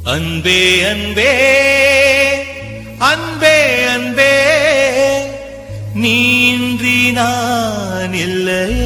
அன்பே அன்பே அன்பே அன்பே நீன்றி நான் இல்லையே.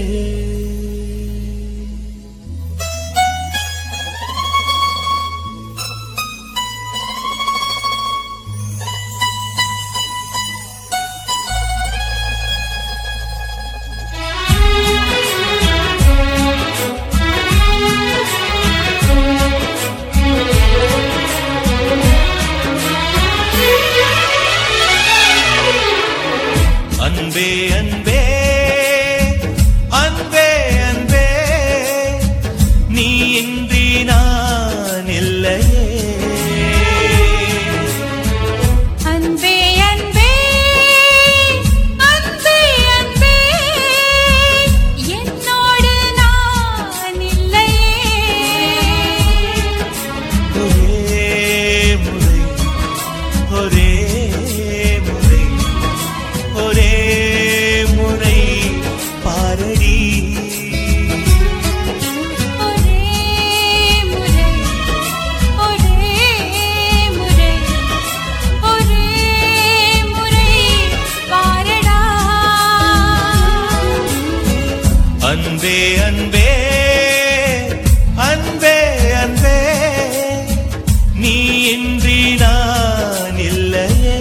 அன்பே அன்பே அன்பே அன்பே நீ இன்றி நான் இல்லையே. அன்பே அன்பே அன்பே அன்பே என்னோடு நான் இல்லையே. ஒரே முறை ஒரே முறை பாரடி. அன்பே அன்பே அன்பே அன்பே நீ இன்றி நான் இல்லையே.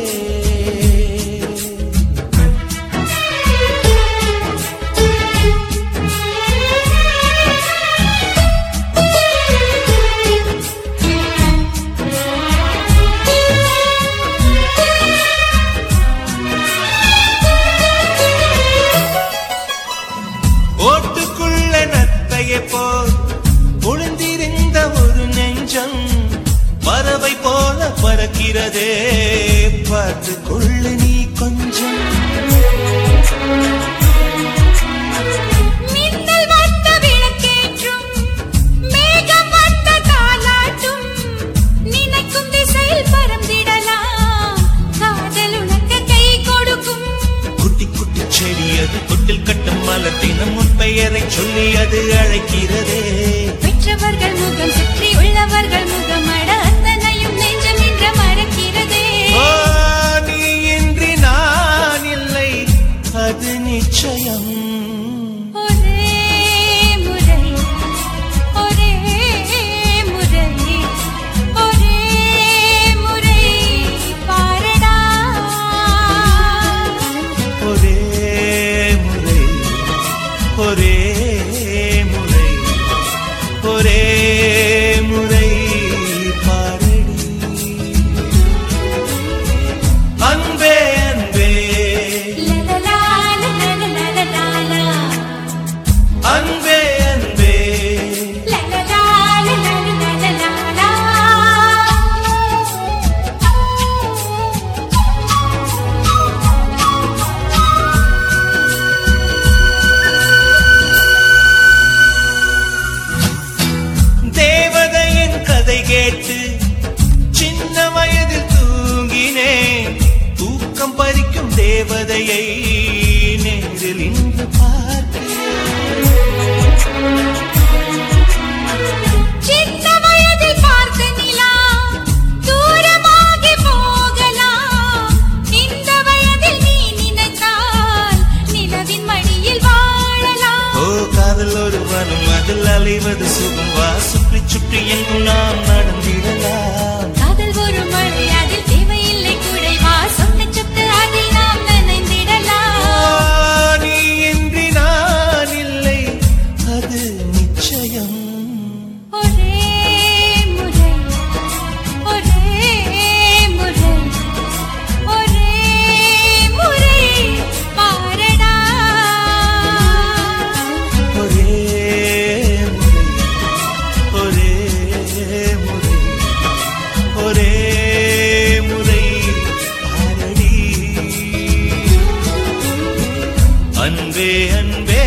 ஓட்டுக்குள்ள நத்தையை போல் ஒளிந்திருந்த ஒரு நெஞ்சம் பறவை போல பறக்கிறதே, பார்த்து கொள்ளு நீ கொஞ்சம். மின்னல் வந்த விளக்கேற்றும் மேகம் வந்த தாலாட்டும் நினைக்கும் திசையில் பறந்திடலாம், காதல் உனக்கு கை கொடுக்கும். குட்டி குட்டி செடி அது தொட்டில் கட்டும் மலர் தினம் உன் பெயரை சொல்லி அது அழைக்கிறதே. பெற்றவர்கள் முகம் சுற்றி உள்ளவர்கள் முகம் அட அத்தனையும் நெஞ்சம் நின்ற மறக்கிறதே. நீ இன்றி நான் இல்லை அது நிச்சயம். ஒரே முறை ஒரே முறை ஒரே முறை பாரடா. ஒரே முறை ஒரே முறை ஒரே முறை பாரடி. அன்பே அன்பே லலலா லலலா அன்பே அன்பே லலலா லலலா. தேவதையின் கதை கேட்டு சின்ன வயதில் தூங்கினேன். தூக்கம் பறிக்கும் தேவதையை நேரில் இன்று பார்க்கிறேன். சின்ன வயதில் பார்த்த நிலா தூரமாகி போகலாம், இந்த வயதில் நீ நினைத்தால் நிலவின் மடியில் வாழலாம். ஓ காதல் ஒரு வனம் அதில் அலைவது சுகம் வா, சுற்றி சுற்றி எங்கும் நாம் நடந்திடலாம். காதல் ஒரு மழை அதில் தேவையில்லை குடைவா, சொன்ன சொத்து அதில் நாம் நனைந்திடலாம். நீ இன்றி நான் இல்லை அது நிச்சயம். ஒரே முறை ஒரே முறை ஒரே முறை பாரடா. ஒரே முறை ஒரே முறை ஒரே முறை பாரடி. அன்பே அன்பே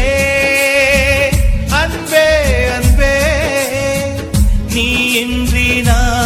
அன்பே அன்பே நீ இன்றி நான்